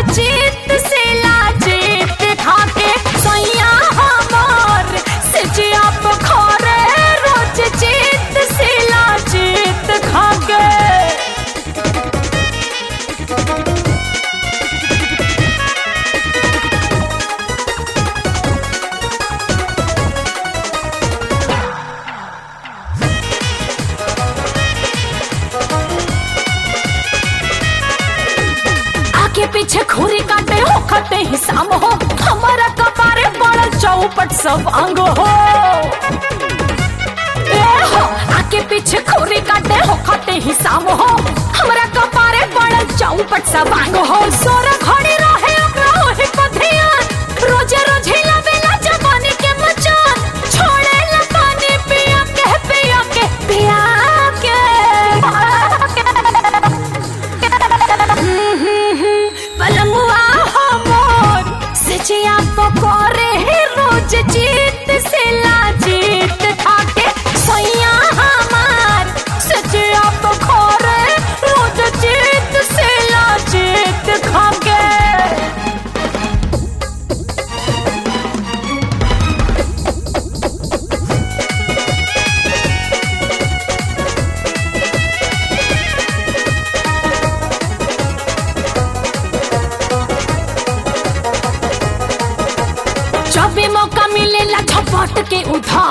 जीत से लाजीत खाके सैया हमार सजिया पखोरे रोज जीत से लाजीत खाके। आगे पीछे खुरी काटे हो खटे ही साम हो हमारा कपारे पड़ल चौपट सब अंग हो। ए हो आगे पीछे खुरी काटे हो खटे ही साम हो हमारा कपारे पड़ल चौपट सब अंग हो। सोरा घड़ी रहे ओकरा ओही पथिया रोजे रोज हिलावेला जवानी के मचान छोड़ेला पानी पिया के पिया के पिया के। बलमुआ हमर सजिया पकोरे रोज जीत से लाजीत खाके सैया हमार सजिया पकोरे रोज जीत से लाजीत खाके। जब भी मौका मिलेला झपट के उधार